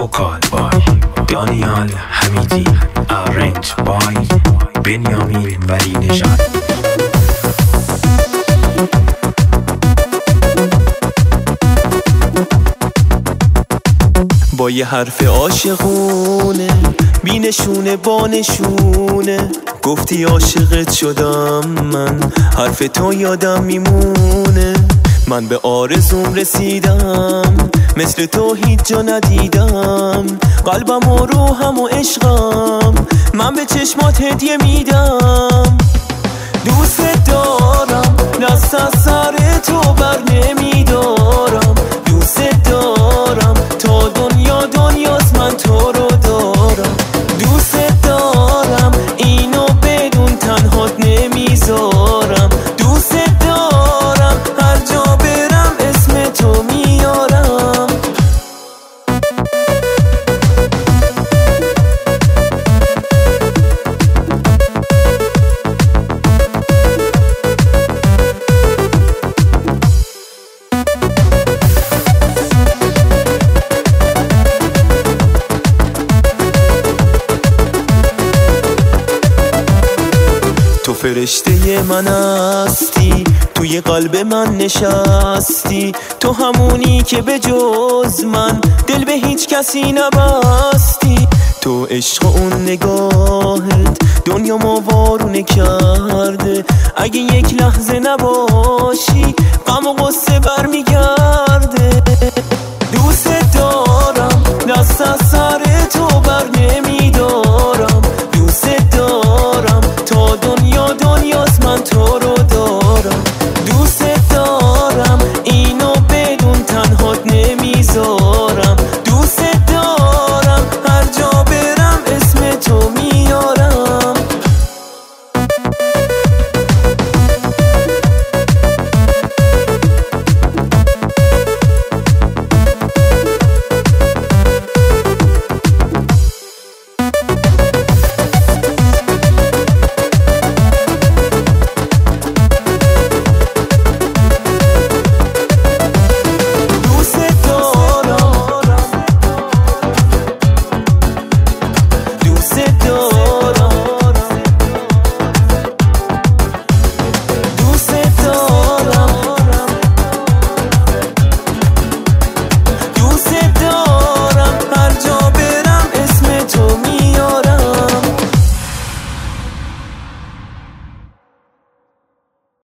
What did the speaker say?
وکال بای دانیال حمیدی، آرنج بای بنیامین ولی نژاد. با یه حرف عاشقونه بی نشونه با نشونه گفتی عاشقت شدم من، حرف تو یادم میمونه. من به آرزوم رسیدم مثل تو هیچ جا ندیدم، قلبم و روحم و عشقم من به چشمات هدیه میدم. دوست دارم دست از سر تو بر نمیدارم، دوست دارم تا دنیا دنیاست من تو رو دارم. دوست دارم اینو بدون تنهات نمیذارم، دوست دارم هر جا برم اسم تو میارم. تو فرشته من هستی، توی قلب من نشستی، تو همونی که به جز من دل به هیچ کسی نبستی. تو عشق اون نگاهت دنیا ما وارونه کرده، اگه یک لحظه نباشی غم و غصه برمیگرده. دوست دارم دست از سر تو بر نمیدارم، دوست دارم تا دنیا دنیاست من تو رو دارم. دوست دارم اینو بدون تنهات نمیذارم.